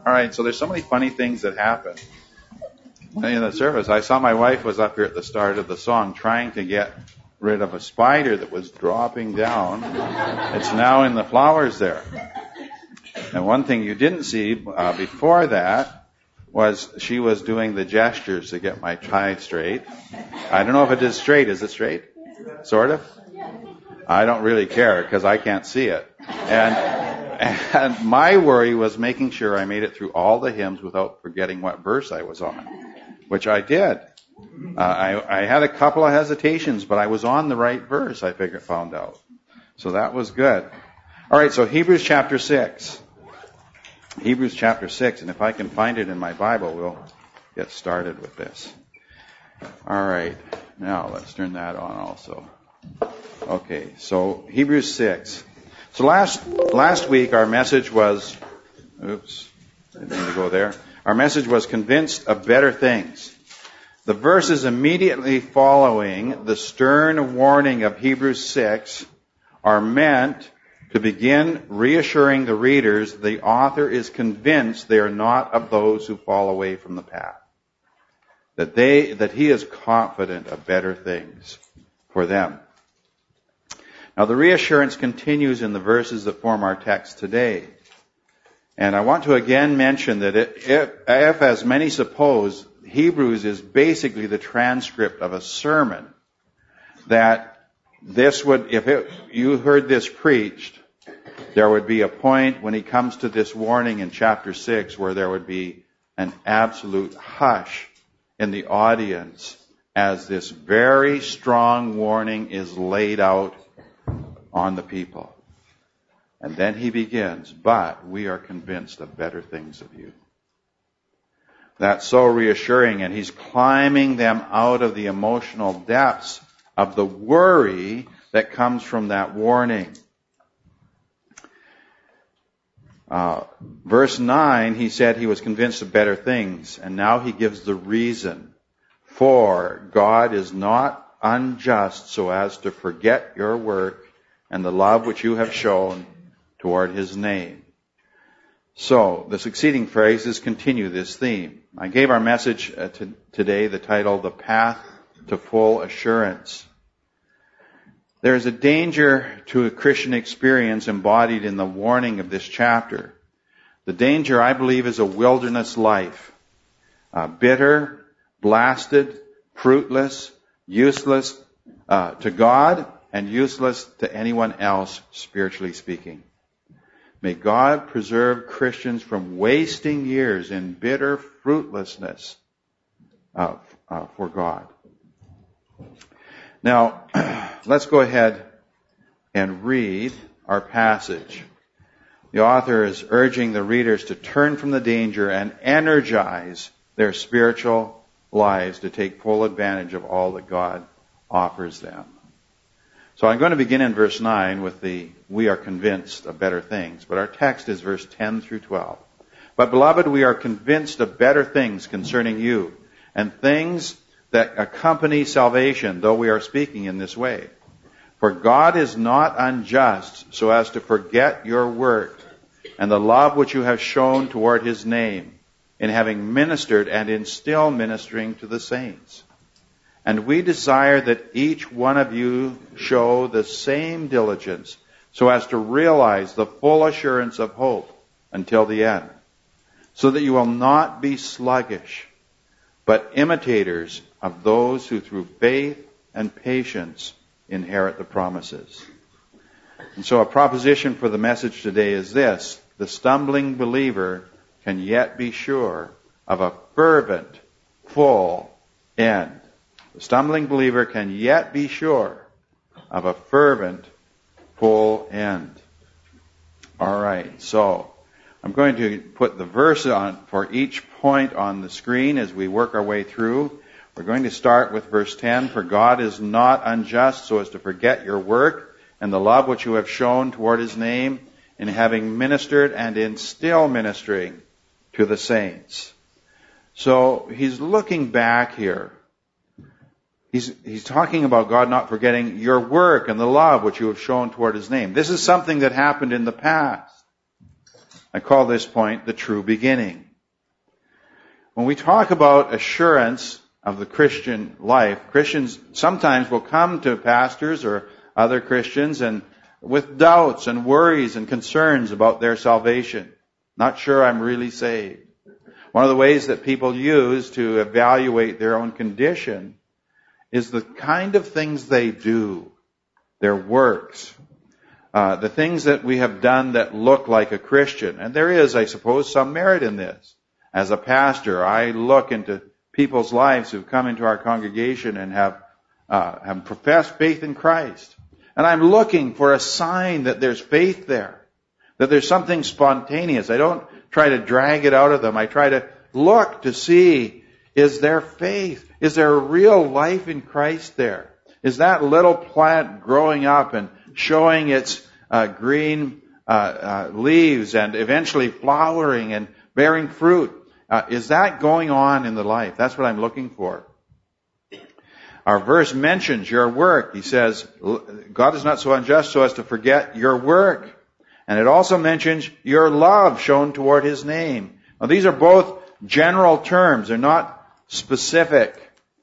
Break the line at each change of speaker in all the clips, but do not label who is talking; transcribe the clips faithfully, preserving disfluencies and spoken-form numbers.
All right, so there's so many funny things that happen in the service. I saw my wife was up here at the start of the song trying to get rid of a spider that was dropping down. It's now in the flowers there. And one thing you didn't see uh, before that was she was doing the gestures to get my tie straight. I don't know if it is straight. Is it straight? Sort of? I don't really care because I can't see it. And, and my worry was making sure I made it through all the hymns without forgetting what verse I was on, which I did. Uh, I, I had a couple of hesitations, but I was on the right verse, I figured, found out. So that was good. All right, so Hebrews chapter six. Hebrews chapter six, and if I can find it in my Bible, we'll get started with this. All right, now let's turn that on also. Okay, so Hebrews six. So last last week our message was, oops, I didn't mean to go there. Our message was convinced of better things. The verses immediately following the stern warning of Hebrews six are meant to begin reassuring the readers the author is convinced they are not of those who fall away from the path. That they, that he is confident of better things for them. Now the reassurance continues in the verses that form our text today. And I want to again mention that if, if as many suppose, Hebrews is basically the transcript of a sermon, that this would, if it, you heard this preached, there would be a point when he comes to this warning in chapter six where there would be an absolute hush in the audience as this very strong warning is laid out on the people. And then he begins, but we are convinced of better things of you. That's so reassuring, and he's climbing them out of the emotional depths of the worry that comes from that warning. Uh, verse nine, he said he was convinced of better things, and now he gives the reason. For God is not unjust so as to forget your work and the love which you have shown toward his name. So, the succeeding phrases continue this theme. I gave our message uh, to, today the title, The Path to Full Assurance. There is a danger to a Christian experience embodied in the warning of this chapter. The danger, I believe, is a wilderness life. Uh, bitter, blasted, fruitless, useless uh, to God, and useless to anyone else, spiritually speaking. May God preserve Christians from wasting years in bitter fruitlessness uh, uh, for God. Now, let's go ahead and read our passage. The author is urging the readers to turn from the danger and energize their spiritual lives to take full advantage of all that God offers them. So I'm going to begin in verse nine with the, we are convinced of better things. But our text is verse ten through twelve. But beloved, we are convinced of better things concerning you, and things that accompany salvation, though we are speaking in this way. For God is not unjust so as to forget your work and the love which you have shown toward his name in having ministered and in still ministering to the saints. And we desire that each one of you show the same diligence so as to realize the full assurance of hope until the end, so that you will not be sluggish, but imitators of those who through faith and patience inherit the promises. And so a proposition for the message today is this: the stumbling believer can yet be sure of a fervent, full end. The stumbling believer can yet be sure of a fervent, full end. All right, so I'm going to put the verse on for each point on the screen as we work our way through. We're going to start with verse ten. For God is not unjust so as to forget your work and the love which you have shown toward his name in having ministered and in still ministering to the saints. So he's looking back here. He's, he's talking about God not forgetting your work and the love which you have shown toward his name. This is something that happened in the past. I call this point the true beginning. When we talk about assurance of the Christian life, Christians sometimes will come to pastors or other Christians and with doubts and worries and concerns about their salvation. Not sure I'm really saved. One of the ways that people use to evaluate their own condition is the kind of things they do, their works, uh, the things that we have done that look like a Christian. And there is, I suppose, some merit in this. As a pastor, I look into people's lives who've come into our congregation and have, uh, have professed faith in Christ. And I'm looking for a sign that there's faith there, that there's something spontaneous. I don't try to drag it out of them. I try to look to see, is there faith? Is there a real life in Christ there? Is that little plant growing up and showing its uh, green uh, uh, leaves and eventually flowering and bearing fruit? Uh, is that going on in the life? That's what I'm looking for. Our verse mentions your work. He says, God is not so unjust so as to forget your work. And it also mentions your love shown toward His name. Now, these are both general terms. They're not specific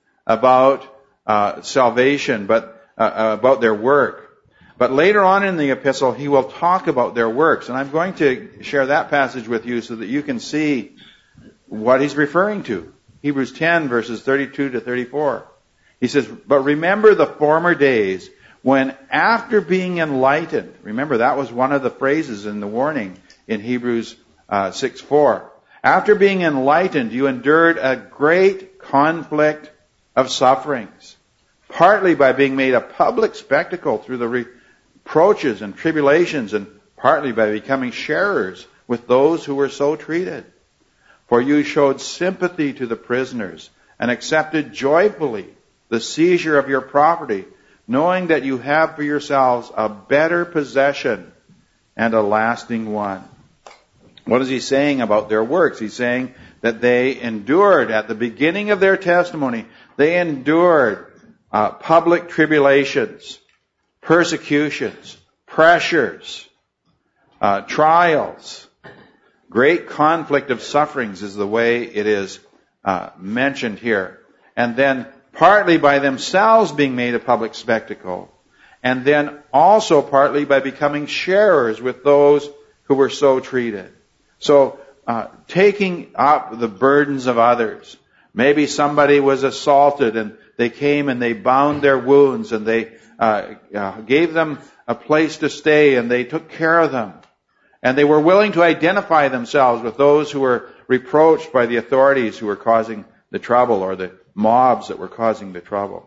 about uh, salvation, but uh, about their work. But later on in the epistle, he will talk about their works. And I'm going to share that passage with you so that you can see what he's referring to. Hebrews ten, verses thirty-two to thirty-four. He says, but remember the former days when after being enlightened, remember that was one of the phrases in the warning in Hebrews uh, six four. After being enlightened, you endured a great conflict of sufferings, partly by being made a public spectacle through the reproaches and tribulations, and partly by becoming sharers with those who were so treated. For you showed sympathy to the prisoners and accepted joyfully the seizure of your property, knowing that you have for yourselves a better possession and a lasting one. What is he saying about their works? He's saying that they endured at the beginning of their testimony, they endured uh, public tribulations, persecutions, pressures, uh, trials. Great conflict of sufferings is the way it is uh, mentioned here. And then partly by themselves being made a public spectacle, and then also partly by becoming sharers with those who were so treated. So, uh, taking up the burdens of others. Maybe somebody was assaulted and they came and they bound their wounds and they uh, uh, gave them a place to stay and they took care of them. And they were willing to identify themselves with those who were reproached by the authorities who were causing the trouble, or the mobs that were causing the trouble.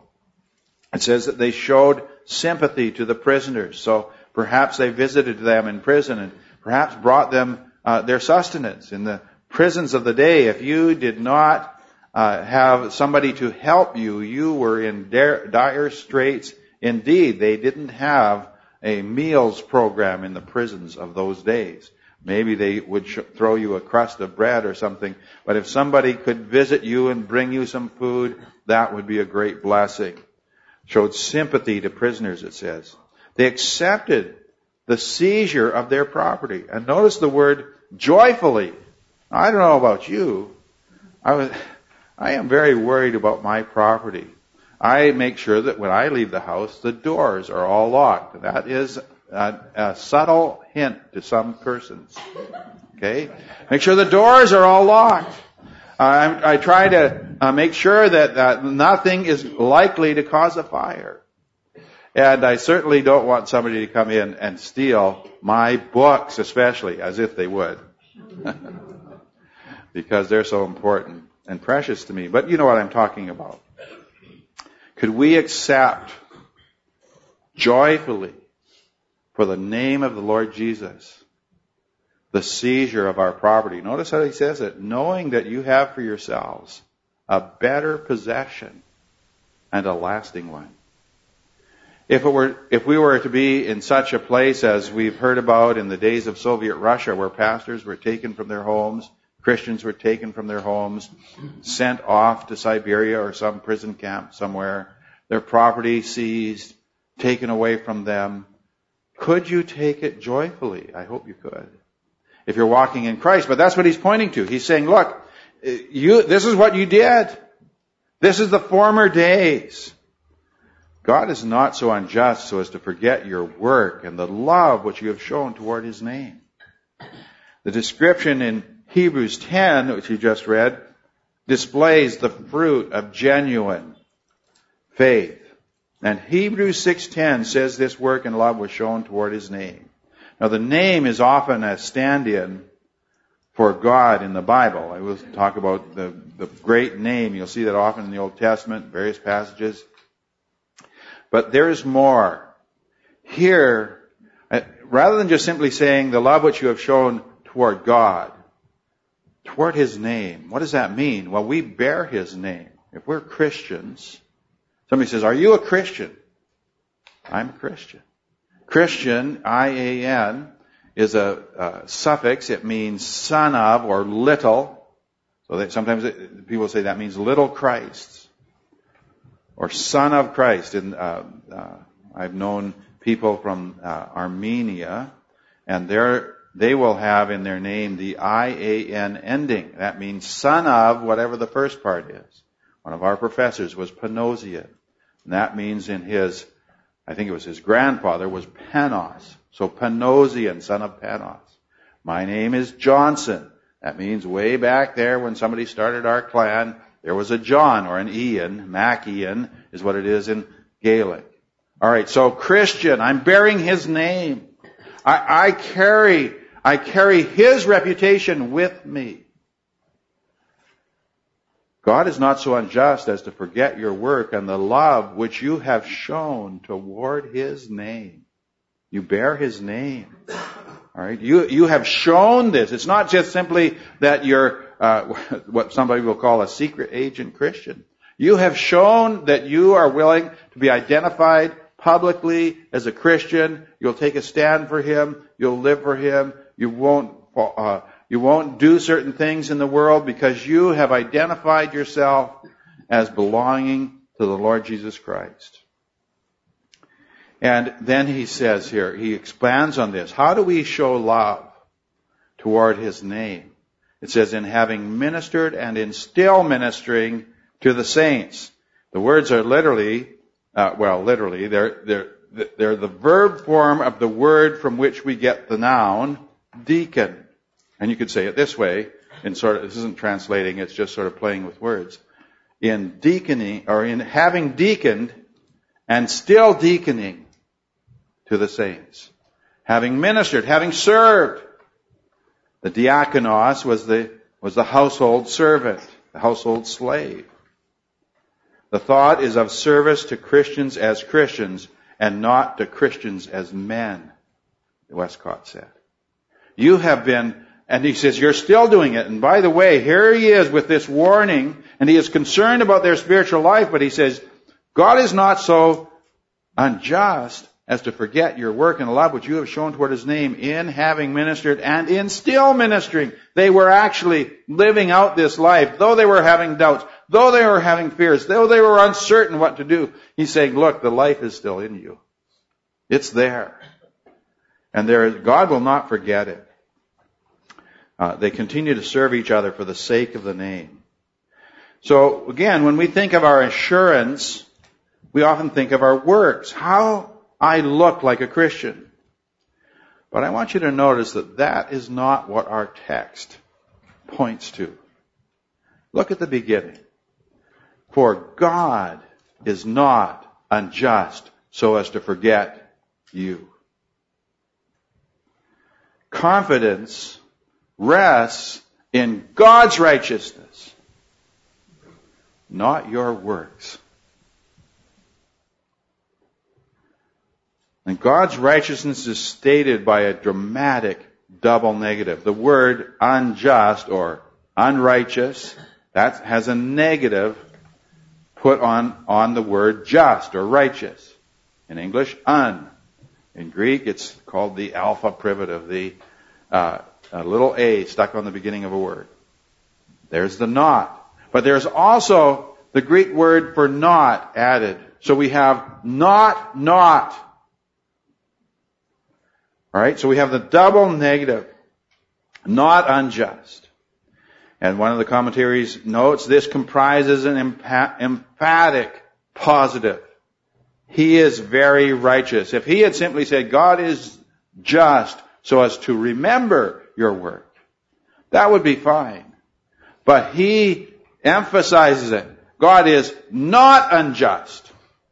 It says that they showed sympathy to the prisoners. So perhaps they visited them in prison and perhaps brought them uh, their sustenance. In the prisons of the day, if you did not uh, have somebody to help you, you were in dire, dire straits indeed. They didn't have a meals program in the prisons of those days. Maybe they would sh- throw you a crust of bread or something. But if somebody could visit you and bring you some food, that would be a great blessing. Showed sympathy to prisoners, it says. They accepted the seizure of their property. And notice the word joyfully. I don't know about you. I was, I am very worried about my property. I make sure that when I leave the house, the doors are all locked. That is A, a subtle hint to some persons. Okay? Make sure the doors are all locked. Uh, I, I try to uh, make sure that uh, nothing is likely to cause a fire. And I certainly don't want somebody to come in and steal my books, especially, as if they would. Because they're so important and precious to me. But you know what I'm talking about. Could we accept joyfully, for the name of the Lord Jesus, the seizure of our property? Notice how he says it, knowing that you have for yourselves a better possession and a lasting one. If it were, if we were to be in such a place as we've heard about in the days of Soviet Russia, where pastors were taken from their homes, Christians were taken from their homes, sent off to Siberia or some prison camp somewhere, their property seized, taken away from them, could you take it joyfully? I hope you could. if you're walking in Christ. But that's what he's pointing to. He's saying, look, you, this is what you did. This is the former days. God is not so unjust so as to forget your work and the love which you have shown toward his name. The description in Hebrews ten, which you just read, displays the fruit of genuine faith. And Hebrews six ten says this work and love was shown toward his name. Now the name is often a stand-in for God in the Bible. I will talk about the, the great name. You'll see that often in the Old Testament, various passages. But there is more. Here, rather than just simply saying the love which you have shown toward God, toward his name, what does that mean? Well, we bear his name. If we're Christians, somebody says, are you a Christian? I'm a Christian. Christian, I A N, is a, a suffix. It means son of or little. So that sometimes it, people say that means little Christ. Or son of Christ. And uh, uh, I've known people from uh, Armenia, and they're, they will have in their name the I A N ending. That means son of whatever the first part is. One of our professors was Panosian. And that means in his, I think it was his grandfather, was Panos. So Panosian, son of Panos. My name is Johnson. That means way back there when somebody started our clan, there was a John or an Ian. Mac Ian is what it is in Gaelic. All right, so Christian, I'm bearing his name. I, I carry, I carry his reputation with me. God is not so unjust as to forget your work and the love which you have shown toward his name. You bear his name. All right, you you have shown this. It's not just simply that you're uh, what somebody will call a secret agent Christian. You have shown that you are willing to be identified publicly as a Christian. You'll take a stand for him. You'll live for him. You won't uh, you won't do certain things in the world because you have identified yourself as belonging to the Lord Jesus Christ. And then he says here, he expands on this. How do we show love toward his name? It says, in having ministered and in still ministering to the saints. The words are literally, uh, well, literally, they're, they're, they're the verb form of the word from which we get the noun, deacon. And you could say it this way, in sort of, this isn't translating, it's just sort of playing with words. In deaconing, or in having deaconed and still deaconing to the saints. Having ministered, having served. The diakonos was the, was the household servant, the household slave. The thought is of service to Christians as Christians and not to Christians as men, Westcott said. You have been, and he says, you're still doing it. And by the way, here he is with this warning, and he is concerned about their spiritual life, but he says, God is not so unjust as to forget your work and the love which you have shown toward his name in having ministered and in still ministering. They were actually living out this life, though they were having doubts, though they were having fears, though they were uncertain what to do. He's saying, look, the life is still in you. It's there. And there is, God will not forget it. Uh, they continue to serve each other for the sake of the name. So again, when we think of our assurance, we often think of our works. How I look like a Christian. But I want you to notice that that is not what our text points to. Look at the beginning. For God is not unjust so as to forget you. Confidence rests in God's righteousness, not your works. And God's righteousness is stated by a dramatic double negative. The word unjust or unrighteous, that has a negative put on, on the word just or righteous. In English, un. In Greek, it's called the alpha privative, the uh, a little a stuck on the beginning of a word. There's the not. But there's also the Greek word for not added. So we have not, not. All right, so we have the double negative. Not unjust. And one of the commentaries notes this comprises an empa- emphatic positive. He is very righteous. If he had simply said, God is just so as to remember your work, that would be fine. But he emphasizes it. God is not unjust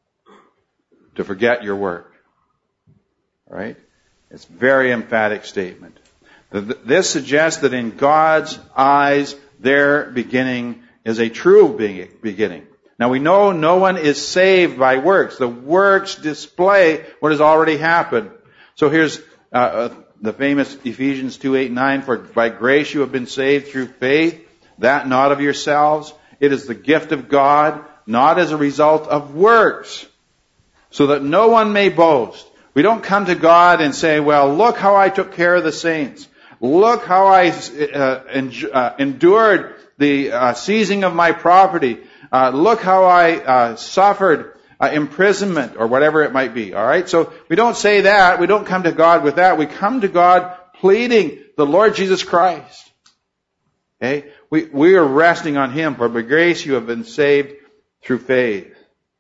to forget your work. All right? It's a very emphatic statement. This suggests that in God's eyes, their beginning is a true beginning. Now we know no one is saved by works. The works display what has already happened. So here's uh, the famous Ephesians two, eight, nine. For by grace you have been saved through faith, that not of yourselves. It is the gift of God, not as a result of works, so that no one may boast. We don't come to God and say, well, look how I took care of the saints. Look how I uh, en- uh, endured the uh, seizing of my property. Uh, look how I uh, suffered uh, imprisonment or whatever it might be. All right? So we don't say that. We don't come to God with that. We come to God pleading the Lord Jesus Christ. Okay? We, we are resting on Him. For by grace you have been saved through faith.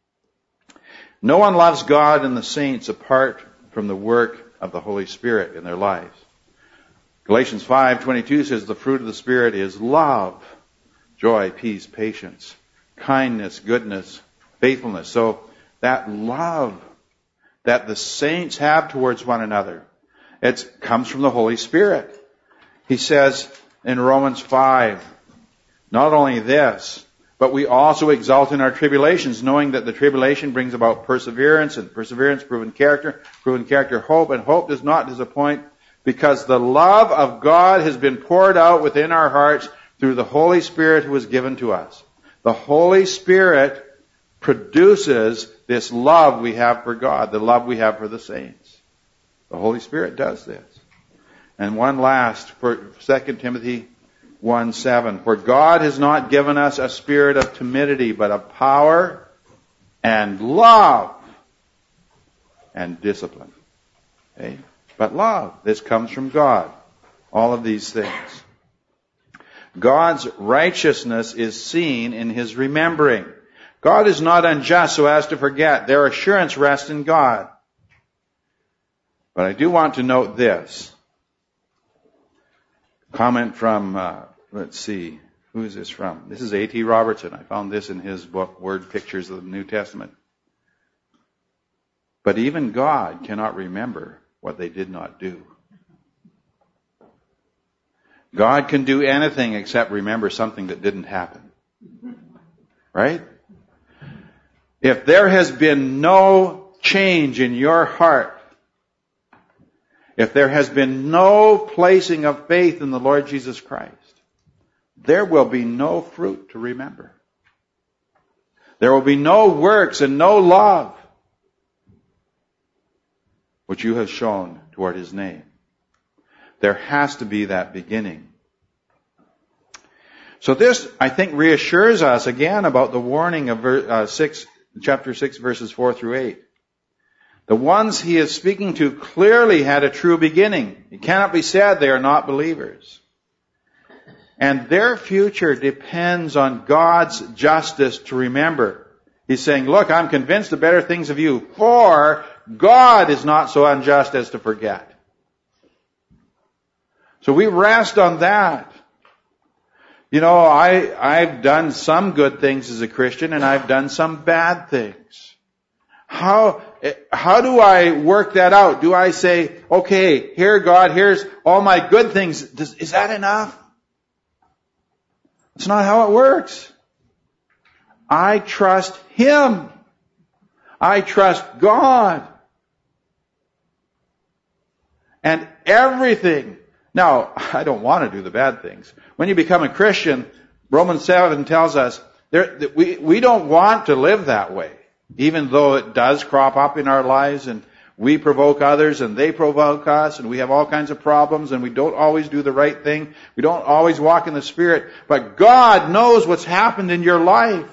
No one loves God and the saints apart from the work of the Holy Spirit in their lives. Galatians five twenty-two says the fruit of the Spirit is love, joy, peace, patience, kindness, goodness, faithfulness. So that love that the saints have towards one another, it comes from the Holy Spirit. He says in Romans five, not only this, but we also exult in our tribulations, knowing that the tribulation brings about perseverance, and perseverance, proven character, proven character, hope, and hope does not disappoint, because the love of God has been poured out within our hearts through the Holy Spirit who was given to us. The Holy Spirit produces this love we have for God, the love we have for the saints. The Holy Spirit does this. And one last, for Second Timothy one seven. For God has not given us a spirit of timidity, but of power and love and discipline. Okay? But love, this comes from God. All of these things. God's righteousness is seen in His remembering. God is not unjust so as to forget. Their assurance rests in God. But I do want to note this. Comment from, uh, let's see, who is this from? This is A T Robertson. I found this in his book, Word Pictures of the New Testament. But even God cannot remember what they did not do. God can do anything except remember something that didn't happen. Right? If there has been no change in your heart, if there has been no placing of faith in the Lord Jesus Christ, there will be no fruit to remember. There will be no works and no love which you have shown toward His name. There has to be that beginning. So this, I think, reassures us again about the warning of uh, six, chapter six, verses four through eight. The ones He is speaking to clearly had a true beginning. It cannot be said they are not believers. And their future depends on God's justice to remember. He's saying, look, I'm convinced of better things of you, for God is not so unjust as to forget. So we rest on that. You know, I, I've done some good things as a Christian, and I've done some bad things. How, how do I work that out? Do I say, okay, here God, here's all my good things. Does, is that enough? That's not how it works. I trust Him. I trust God. And everything. Now, I don't want to do the bad things. When you become a Christian, Romans seven tells us there, that we, we don't want to live that way. Even though it does crop up in our lives and we provoke others and they provoke us and we have all kinds of problems and we don't always do the right thing. We don't always walk in the Spirit. But God knows what's happened in your life.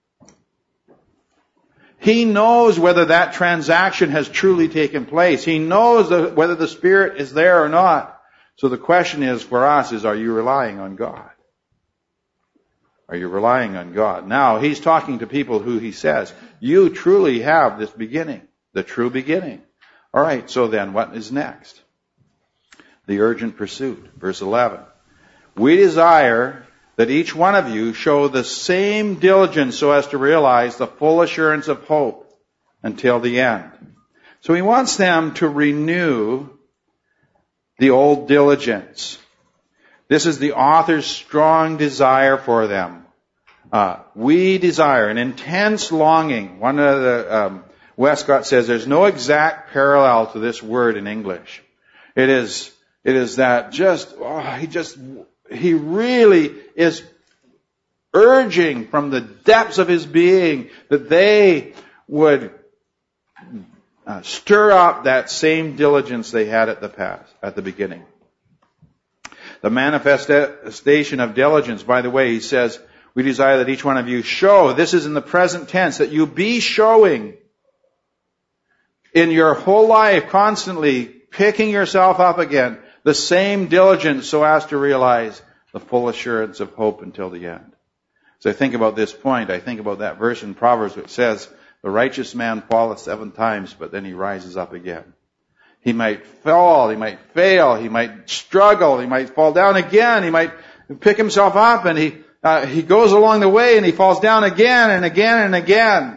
He knows whether that transaction has truly taken place. He knows whether the Spirit is there or not. So the question is for us is, are you relying on God? Are you relying on God? Now, he's talking to people who he says, you truly have this beginning, the true beginning. All right, so then what is next? The urgent pursuit. Verse eleven. We desire that each one of you show the same diligence so as to realize the full assurance of hope until the end. So he wants them to renew the old diligence. This is the author's strong desire for them. Uh, we desire an intense longing. One of the, um, Westcott says there's no exact parallel to this word in English. It is, it is that just, oh, he just, he really is urging from the depths of his being that they would uh, stir up that same diligence they had at the past, at the beginning. The manifestation of diligence, by the way, he says, we desire that each one of you show, this is in the present tense, that you be showing in your whole life, constantly picking yourself up again, the same diligence so as to realize the full assurance of hope until the end. As I think about this point, I think about that verse in Proverbs which says, the righteous man falleth seven times, but then he rises up again. He might fall, he might fail, he might struggle, he might fall down again, he might pick himself up, and he uh, he goes along the way and he falls down again and again and again.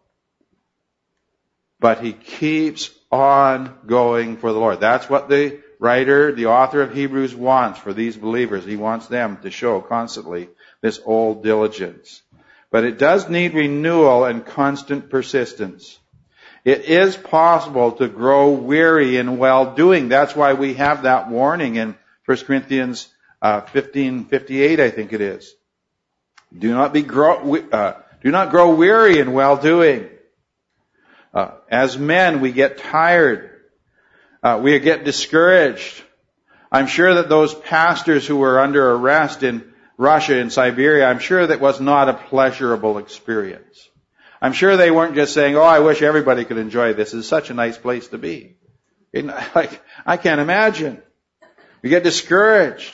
But he keeps on going for the Lord. That's what the writer, the author of Hebrews wants for these believers. He wants them to show constantly this old diligence. But it does need renewal and constant persistence. It is possible to grow weary in well-doing. That's why we have that warning in First Corinthians uh, fifteen fifty-eight, I think it is. Do not be grow, uh, do not grow weary in well-doing. Uh, as men, we get tired. Uh, we get discouraged. I'm sure that those pastors who were under arrest in Russia and Siberia, I'm sure that was not a pleasurable experience. I'm sure they weren't just saying, oh, I wish everybody could enjoy this. It's such a nice place to be. It, like, I can't imagine. We get discouraged.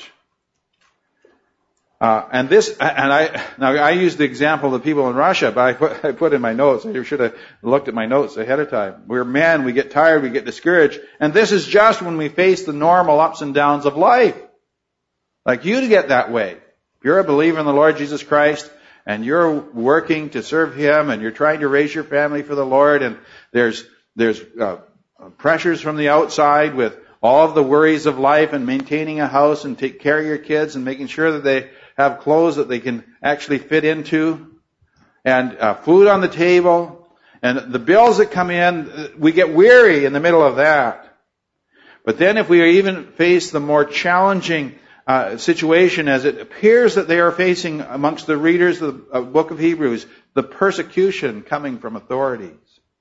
Uh, and this, and I, now I used the example of the people in Russia, but I put, I put in my notes, I should have looked at my notes ahead of time. We're men, we get tired, we get discouraged, and this is just when we face the normal ups and downs of life. Like you get that way. If you're a believer in the Lord Jesus Christ, and you're working to serve Him, and you're trying to raise your family for the Lord, and there's, there's, uh, pressures from the outside with all of the worries of life and maintaining a house and take care of your kids and making sure that they have clothes that they can actually fit into, and uh, food on the table, and the bills that come in, we get weary in the middle of that. But then if we even face the more challenging uh, situation as it appears that they are facing amongst the readers of the book of Hebrews, the persecution coming from authorities.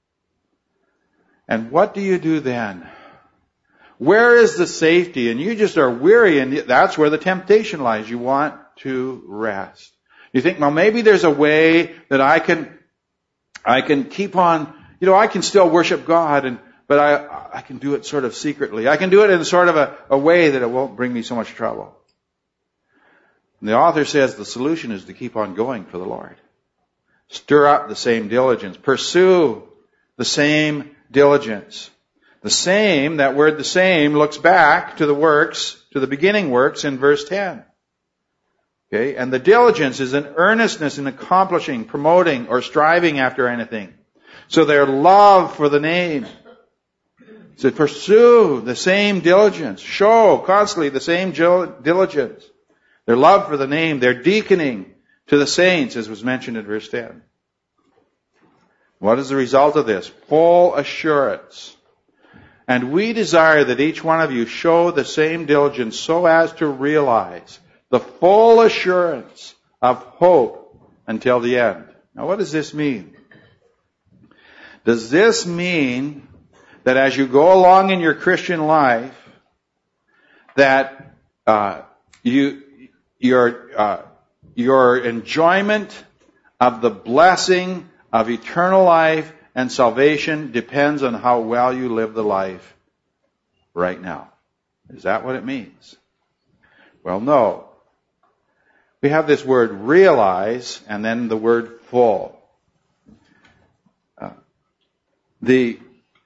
And what do you do then? Where is the safety? And you just are weary, and that's where the temptation lies. You want to rest. You think, well, maybe there's a way that I can, I can keep on, you know, I can still worship God, and but I, I can do it sort of secretly. I can do it in sort of a, a way that it won't bring me so much trouble. And the author says the solution is to keep on going for the Lord. Stir up the same diligence. Pursue the same diligence. The same, that word the same, looks back to the works, to the beginning works in verse ten. Okay, and the diligence is an earnestness in accomplishing, promoting, or striving after anything. So their love for the name. So pursue the same diligence. Show constantly the same diligence. Their love for the name, their deaconing to the saints, as was mentioned in verse ten. What is the result of this? Full assurance. And we desire that each one of you show the same diligence so as to realize the full assurance of hope until the end. Now, what does this mean? Does this mean that as you go along in your Christian life, that uh, you your uh, your enjoyment of the blessing of eternal life and salvation depends on how well you live the life right now? Is that what it means? Well, no. We have this word realize and then the word full. Uh, the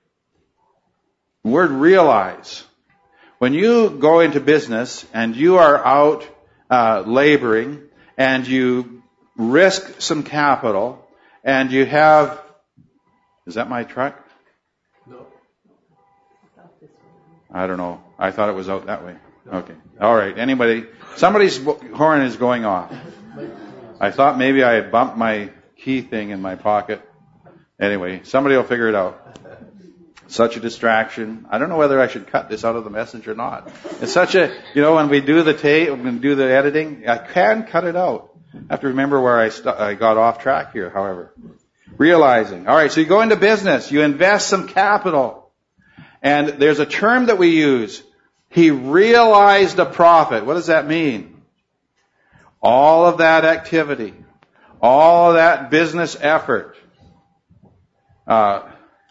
word realize. When you go into business and you are out uh, laboring and you risk some capital and you have... Is that my truck?
No.
I don't know. I thought it was out that way. Okay. All right. Anybody? Somebody's horn is going off. I thought maybe I had bumped my key thing in my pocket. Anyway, somebody will figure it out. Such a distraction. I don't know whether I should cut this out of the message or not. It's such a, you know, when we do the tape, when we do the editing, I can cut it out. I have to remember where I, st- I got off track here, however. Realizing. All right, so you go into business. You invest some capital. And there's a term that we use. He realized a profit. What does that mean? All of that activity, all of that business effort. Uh,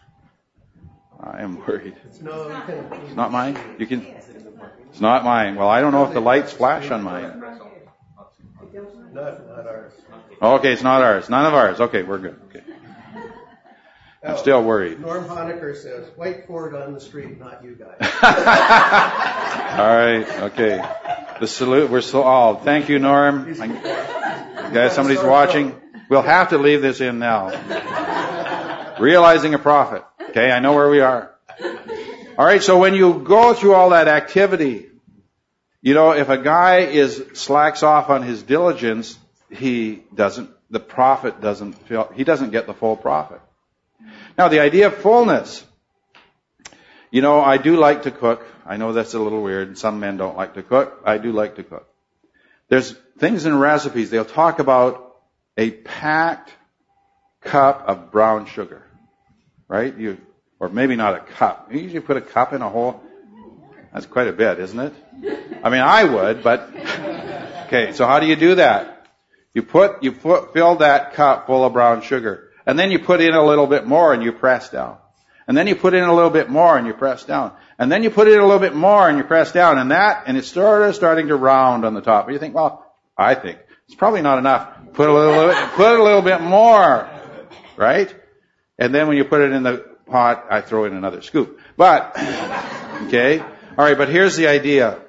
I am worried. It's not mine? You can. It's not mine. Well, I don't know if the lights flash on mine.
Not, not ours.
Okay, it's not ours. None of ours. Okay, we're good. Okay. I'm still worried.
Norm Honecker says, white Ford on the street, not you guys.
All right. Okay. The salute. We're so all. Thank you, Norm. I, guys, somebody's watching. We'll have to leave this in now. Realizing a profit. Okay, I know where we are. All right. So when you go through all that activity, you know, if a guy is slacks off on his diligence, he doesn't. The profit doesn't feel. He doesn't get the full profit. Now, the idea of fullness. You know, I do like to cook. I know that's a little weird. Some men don't like to cook. I do like to cook. There's things in recipes. They'll talk about a packed cup of brown sugar, right? You, or maybe not a cup. You usually put a cup in a whole. That's quite a bit, isn't it? I mean, I would, but okay. So how do you do that? You put you put fill that cup full of brown sugar. And then you put in a little bit more and you press down. And then you put in a little bit more and you press down. And then you put in a little bit more and you press down. And that, and it's sort of starting to round on the top. And you think, well, I think it's probably not enough. Put a little, put a little bit more, right? And then when you put it in the pot, I throw in another scoop. But, okay. All right. But here's the idea.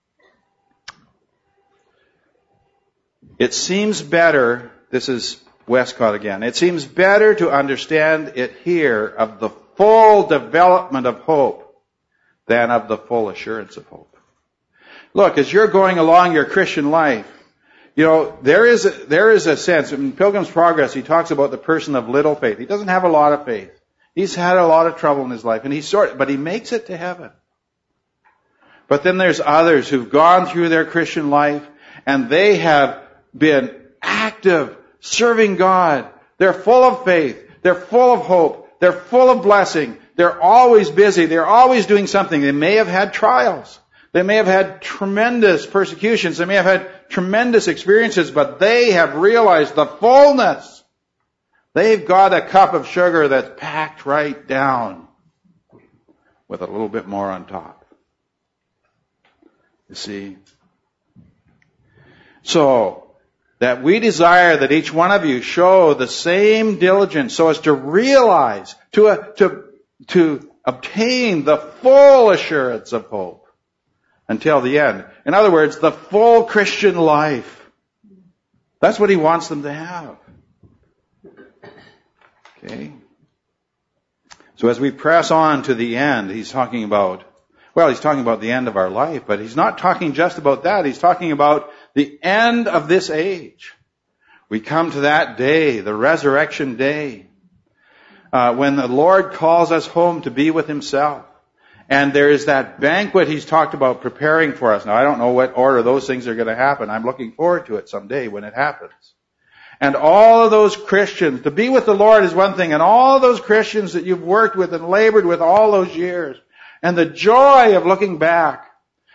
It seems better. This is Westcott again. It seems better to understand it here of the full development of hope than of the full assurance of hope. Look, as you're going along your Christian life, you know, there is a, there is a sense, in Pilgrim's Progress, he talks about the person of little faith. He doesn't have a lot of faith. He's had a lot of trouble in his life, and he's sort, but he makes it to heaven. But then there's others who've gone through their Christian life, and they have been active, serving God. They're full of faith. They're full of hope. They're full of blessing. They're always busy. They're always doing something. They may have had trials. They may have had tremendous persecutions. They may have had tremendous experiences, but they have realized the fullness. They've got a cup of sugar that's packed right down with a little bit more on top. You see? So, that we desire that each one of you show the same diligence so as to realize, to, uh, to, to obtain the full assurance of hope until the end. In other words, the full Christian life. That's what he wants them to have. Okay? So as we press on to the end, he's talking about, well, he's talking about the end of our life, but he's not talking just about that. He's talking about the end of this age. We come to that day, the resurrection day, uh, when the Lord calls us home to be with himself. And there is that banquet he's talked about preparing for us. Now, I don't know what order those things are going to happen. I'm looking forward to it someday when it happens. And all of those Christians, to be with the Lord is one thing, and all those Christians that you've worked with and labored with all those years, and the joy of looking back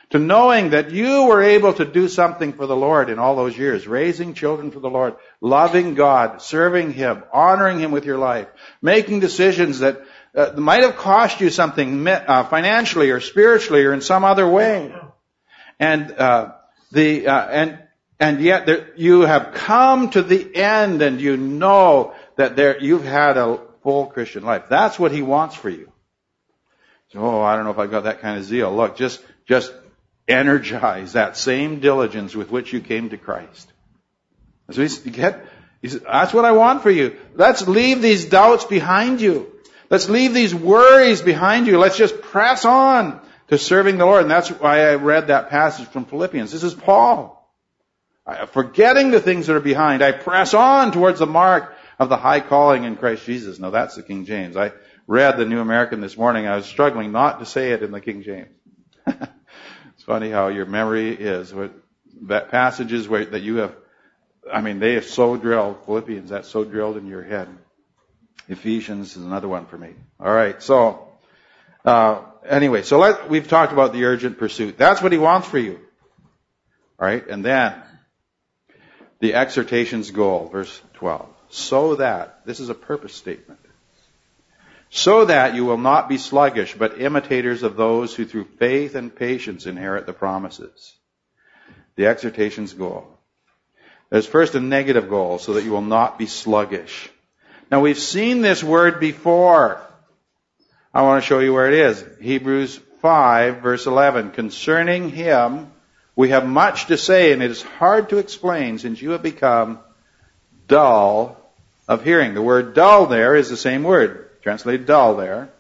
to knowing that you were able to do something for the Lord in all those years, raising children for the Lord, loving God, serving Him, honoring Him with your life, making decisions that uh, might have cost you something uh, financially or spiritually or in some other way. And uh, the uh, and and yet there, you have come to the end, and you know that there you've had a full Christian life. That's what He wants for you. So, oh, I don't know if I've got that kind of zeal. Look, just just energize that same diligence with which you came to Christ. So you get, he says, that's what I want for you. Let's leave these doubts behind you. Let's leave these worries behind you. Let's just press on to serving the Lord. And that's why I read that passage from Philippians. This is Paul. Forgetting the things that are behind, I press on towards the mark of the high calling in Christ Jesus. Now that's the King James. I read the New American this morning. I was struggling not to say it in the King James. It's funny how your memory is. That passages where that you have, I mean, they have so drilled. Philippians, that's so drilled in your head. Ephesians is another one for me. All right, so uh, anyway, so let, we've talked about the urgent pursuit. That's what He wants for you. All right, and then the exhortation's goal, verse twelve. So that, this is a purpose statement. So that you will not be sluggish, but imitators of those who through faith and patience inherit the promises. The exhortation's goal. There's first a negative goal, so that you will not be sluggish. Now we've seen this word before. I want to show you where it is. Hebrews five, verse eleven. Concerning Him, we have much to say, and it is hard to explain, since you have become dull of hearing. The word dull there is the same word. Translated dull there.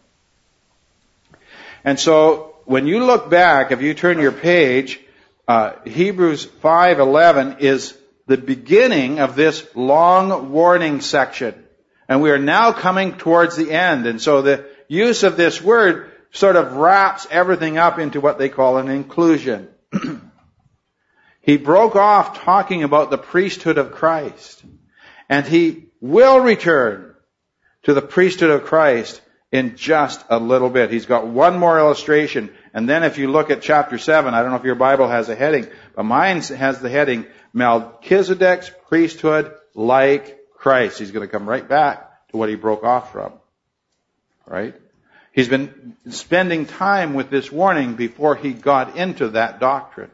And so, when you look back, if you turn your page, uh, Hebrews five eleven is the beginning of this long warning section. And we are now coming towards the end. And so the use of this word sort of wraps everything up into what they call an inclusion. He broke off talking about the priesthood of Christ. And He will return to the priesthood of Christ in just a little bit. He's got one more illustration. And then if you look at chapter seven, I don't know if your Bible has a heading, but mine has the heading, Melchizedek's priesthood like Christ. He's going to come right back to what he broke off from. Right? He's been spending time with this warning before he got into that doctrine.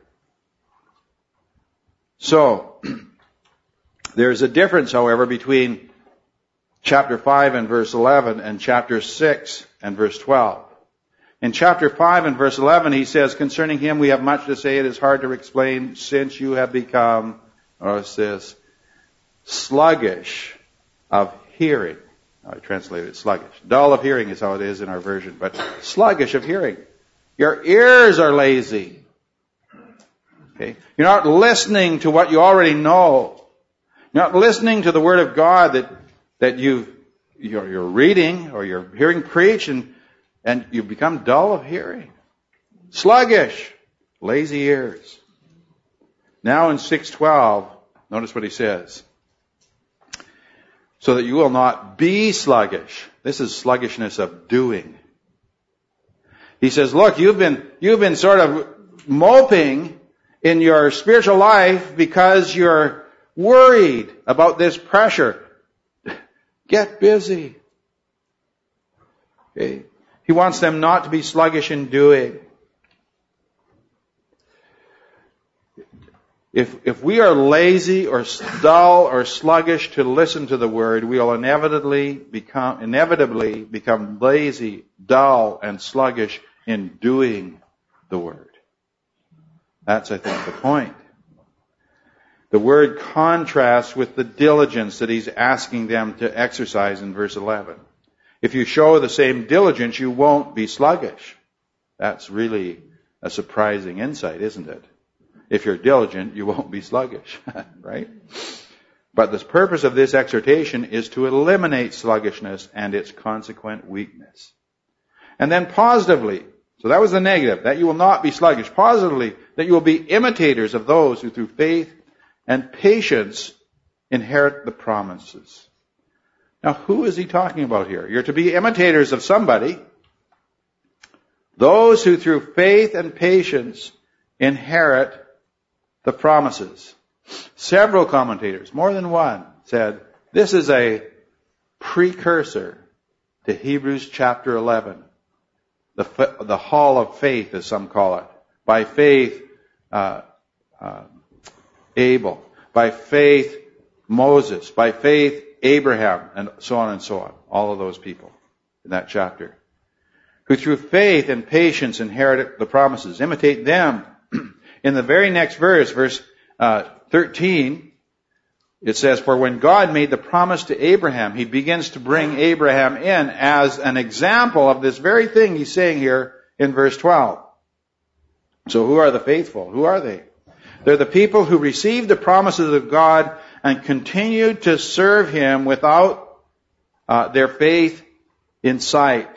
So, there's a difference, however, between chapter five and verse eleven and chapter six and verse twelve. In chapter five and verse eleven, he says, concerning Him we have much to say, it is hard to explain, since you have become, or it says, sluggish of hearing. I translated it sluggish. Dull of hearing is how it is in our version, but sluggish of hearing. Your ears are lazy. Okay? You're not listening to what you already know. You're not listening to the Word of God that that you, you're, you're reading or you're hearing preach, and, and you've become dull of hearing. Sluggish. Lazy ears. Now in six twelve, notice what he says. So that you will not be sluggish. This is sluggishness of doing. He says, look, you've been, you've been sort of moping in your spiritual life because you're worried about this pressure. Get busy. Okay. He wants them not to be sluggish in doing. If, if we are lazy or dull or sluggish to listen to the Word, we will inevitably become, inevitably become lazy, dull, and sluggish in doing the Word. That's, I think, the point. The word contrasts with the diligence that he's asking them to exercise in verse eleven. If you show the same diligence, you won't be sluggish. That's really a surprising insight, isn't it? If you're diligent, you won't be sluggish, right? But the purpose of this exhortation is to eliminate sluggishness and its consequent weakness. And then positively, so that was the negative, that you will not be sluggish. Positively, that you will be imitators of those who through faith and patience inherit the promises. Now, who is he talking about here? You're to be imitators of somebody. Those who through faith and patience inherit the promises. Several commentators, more than one, said this is a precursor to Hebrews chapter eleven, the, the hall of faith, as some call it. By faith, uh, uh, Abel. By faith, Moses. By faith, Abraham, and so on and so on. All of those people in that chapter. Who through faith and patience inherit the promises. Imitate them. In the very next verse, verse uh, thirteen, it says, for when God made the promise to Abraham, he begins to bring Abraham in as an example of this very thing he's saying here in verse twelve. So who are the faithful? Who are they? They're the people who received the promises of God and continued to serve him without uh, their faith in sight.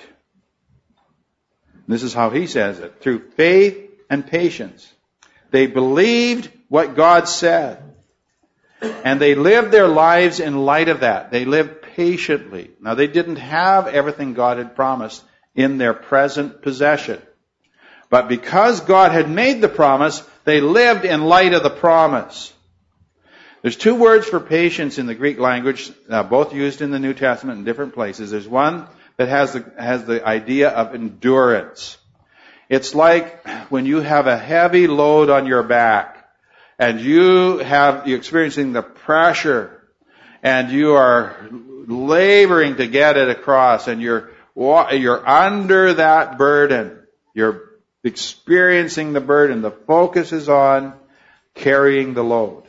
This is how he says it. Through faith and patience. They believed what God said. And they lived their lives in light of that. They lived patiently. Now, they didn't have everything God had promised in their present possession. But because God had made the promise, they lived in light of the promise. There's two words for patience in the Greek language, uh, both used in the New Testament in different places. There's one that has the, has the idea of endurance. It's like when you have a heavy load on your back and you have, you're experiencing the pressure and you are laboring to get it across and you're, you're under that burden. You're experiencing the burden. The focus is on carrying the load.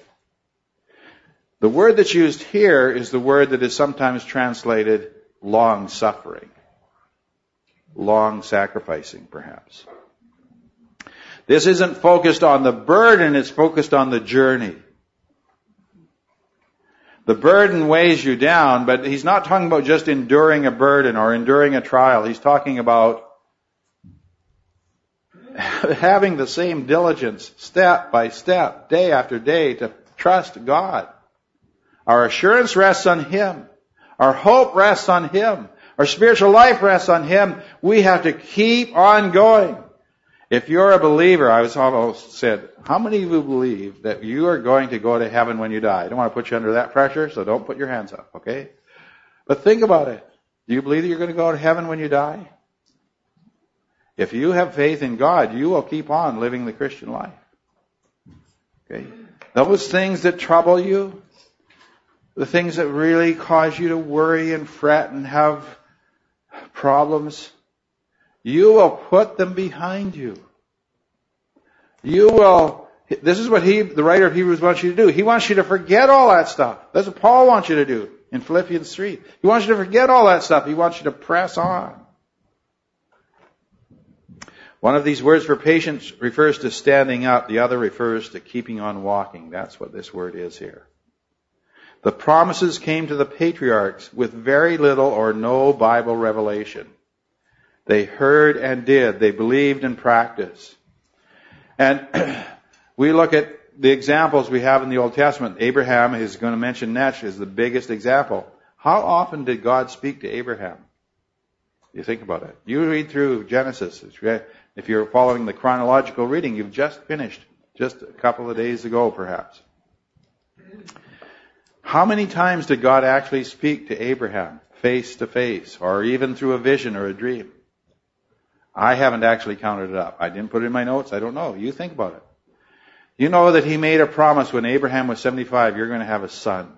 The word that's used here is the word that is sometimes translated long suffering. Long sacrificing, perhaps. This isn't focused on the burden, it's focused on the journey. The burden weighs you down, but he's not talking about just enduring a burden or enduring a trial. He's talking about having the same diligence, step by step, day after day, to trust God. Our assurance rests on him. Our hope rests on him. Our spiritual life rests on him. We have to keep on going. If you're a believer, I was almost said, how many of you believe that you are going to go to heaven when you die? I don't want to put you under that pressure, so don't put your hands up, okay? But think about it. Do you believe that you're going to go to heaven when you die? If you have faith in God, you will keep on living the Christian life. Okay? Those things that trouble you, the things that really cause you to worry and fret and have problems, you will put them behind you. You will, this is what he, the writer of Hebrews wants you to do. He wants you to forget all that stuff. That's what Paul wants you to do in Philippians three. He wants you to forget all that stuff. He wants you to press on. One of these words for patience refers to standing up. The other refers to keeping on walking. That's what this word is here. The promises came to the patriarchs with very little or no Bible revelation. They heard and did. They believed and practiced. And we look at the examples we have in the Old Testament. Abraham is going to mention next is the biggest example. How often did God speak to Abraham? You think about it. You read through Genesis. If you're following the chronological reading, you've just finished just a couple of days ago, perhaps. How many times did God actually speak to Abraham face to face, or even through a vision or a dream? I haven't actually counted it up. I didn't put it in my notes. I don't know. You think about it. You know that he made a promise when Abraham was seventy-five, you're going to have a son.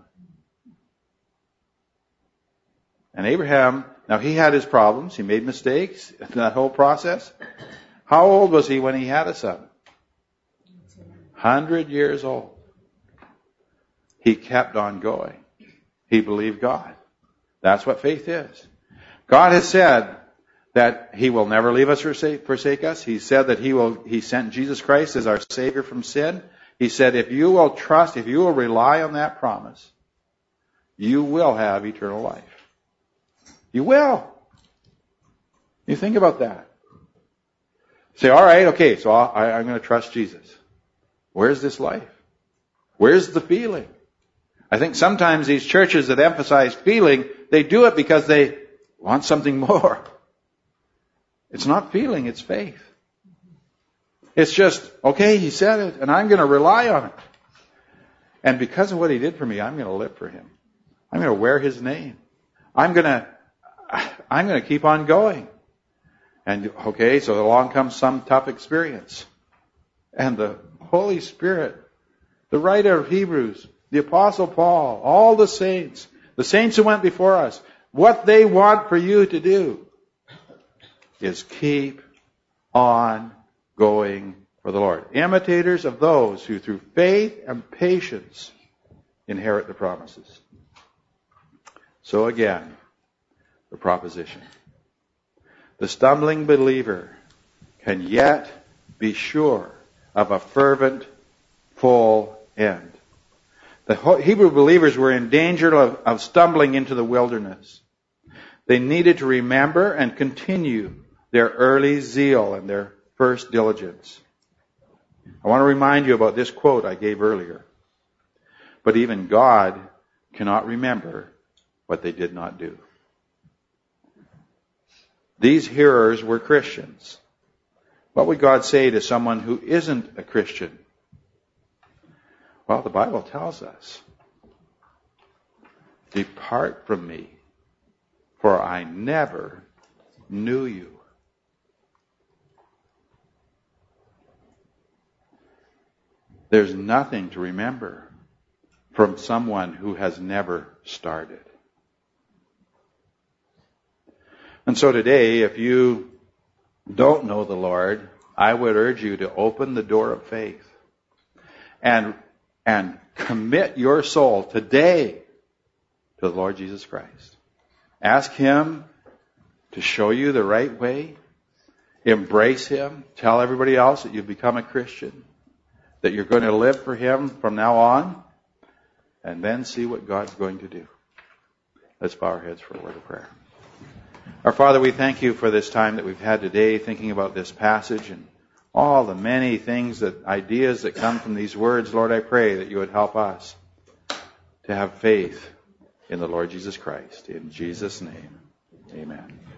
And Abraham, now he had his problems. He made mistakes in that whole process. How old was he when he had a son? one hundred years old. He kept on going. He believed God. That's what faith is. God has said that he will never leave us or forsake us. He said that he will, he sent Jesus Christ as our Savior from sin. He said if you will trust, if you will rely on that promise, you will have eternal life. You will. You think about that. Say, all right, okay, so I, I'm going to trust Jesus. Where's this life? Where's the feeling? I think sometimes these churches that emphasize feeling, they do it because they want something more. It's not feeling, it's faith. It's just, okay, he said it, and I'm going to rely on it. And because of what he did for me, I'm going to live for him. I'm going to wear his name. I'm going to, I'm going to keep on going. And, okay, so along comes some tough experience. And the Holy Spirit, the writer of Hebrews, the Apostle Paul, all the saints, the saints who went before us, what they want for you to do is keep on going for the Lord. Imitators of those who through faith and patience inherit the promises. So again, the proposition. The stumbling believer can yet be sure of a fervent, full end. The Hebrew believers were in danger of, of stumbling into the wilderness. They needed to remember and continue their early zeal and their first diligence. I want to remind you about this quote I gave earlier. But even God cannot remember what they did not do. These hearers were Christians. What would God say to someone who isn't a Christian? Well, the Bible tells us, depart from me, for I never knew you. There's nothing to remember from someone who has never started. And so today, if you don't know the Lord, I would urge you to open the door of faith and, and commit your soul today to the Lord Jesus Christ. Ask Him to show you the right way. Embrace Him. Tell everybody else that you've become a Christian, that you're going to live for Him from now on, and then see what God's going to do. Let's bow our heads for a word of prayer. Our Father, we thank you for this time that we've had today thinking about this passage and all the many things, that ideas that come from these words. Lord, I pray that you would help us to have faith in the Lord Jesus Christ. In Jesus' name, amen.